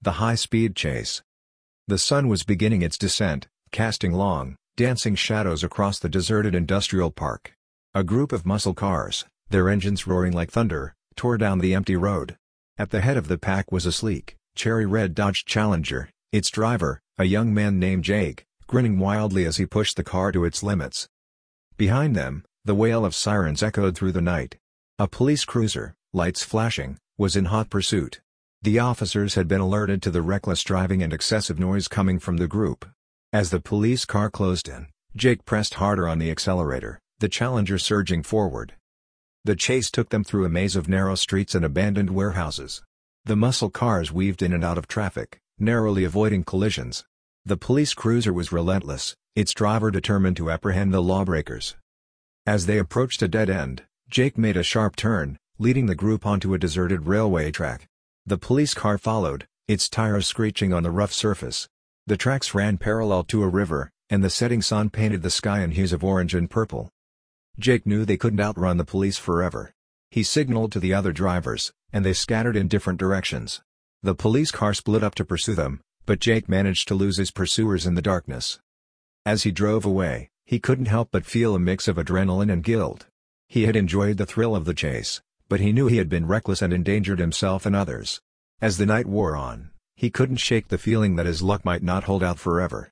The high-speed chase. The sun was beginning its descent, casting long, dancing shadows across the deserted industrial park. A group of muscle cars, their engines roaring like thunder, tore down the empty road. At the head of the pack was a sleek, cherry-red Dodge Challenger, its driver, a young man named Jake, grinning wildly as he pushed the car to its limits. Behind them, the wail of sirens echoed through the night. A police cruiser, lights flashing, was in hot pursuit. The officers had been alerted to the reckless driving and excessive noise coming from the group. As the police car closed in, Jake pressed harder on the accelerator, the Challenger surging forward. The chase took them through a maze of narrow streets and abandoned warehouses. The muscle cars weaved in and out of traffic, narrowly avoiding collisions. The police cruiser was relentless, its driver determined to apprehend the lawbreakers. As they approached a dead end, Jake made a sharp turn, leading the group onto a deserted railway track. The police car followed, its tires screeching on the rough surface. The tracks ran parallel to a river, and the setting sun painted the sky in hues of orange and purple. Jake knew they couldn't outrun the police forever. He signaled to the other drivers, and they scattered in different directions. The police car split up to pursue them, but Jake managed to lose his pursuers in the darkness. As he drove away, he couldn't help but feel a mix of adrenaline and guilt. He had enjoyed the thrill of the chase, but he knew he had been reckless and endangered himself and others. As the night wore on, he couldn't shake the feeling that his luck might not hold out forever.